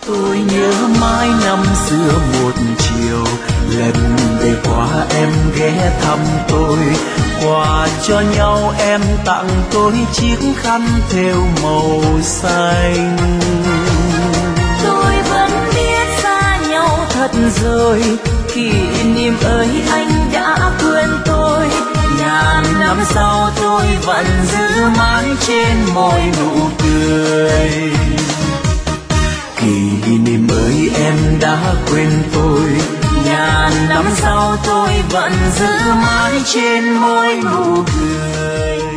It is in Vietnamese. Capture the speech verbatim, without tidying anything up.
Tôi nhớ mãi năm xưa một chiều, lần về qua em ghé thăm tôi, quà cho nhau em tặng tôi chiếc khăn thêu màu xanh. Tôi vẫn biết xa nhau thật rồi, kỷ niệm ơi anh đã quên tôi. Ngàn năm sau tôi vẫn giữ mãi trên môi nụ cười. Kỷ niệm ơi em đã quên tôi, ngàn năm sau tôi vẫn giữ mãi trên môi nụ cười.